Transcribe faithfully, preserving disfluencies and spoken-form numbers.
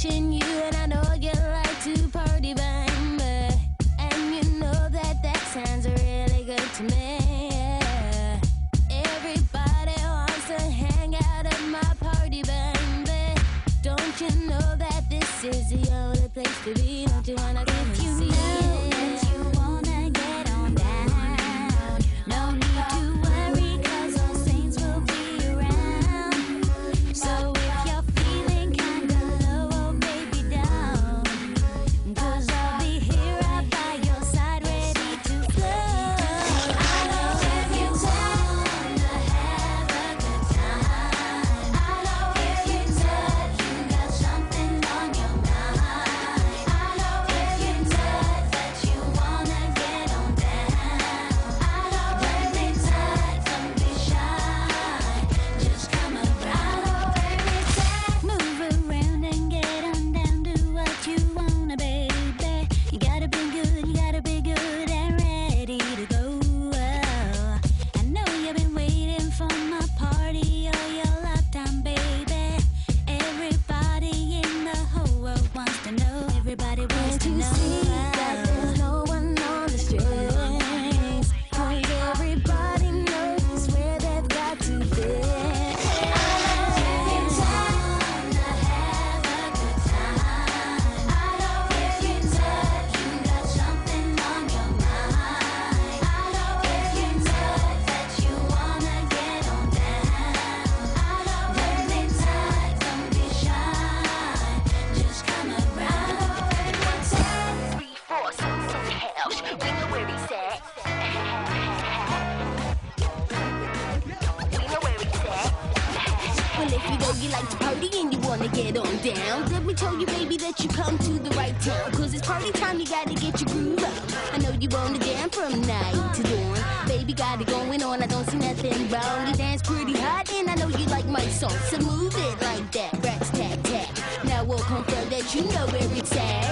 watching you, and I know you like to party, baby. And you know that that sounds really good to me. Yeah. Everybody wants to hang out at my party, baby. Don't you know that this is the only place to be? Don't you wanna come and see it? You like to party and you wanna get on down. Let me tell you, baby, that you come to the right town. Cause it's party time, you gotta get your groove on. I know you wanna jam from night to dawn. Baby, got it going on, I don't see nothing wrong. You dance pretty hot and I know you like my song. So move it like that, rats, tat, tat. Now we'll confirm that you know where it's at.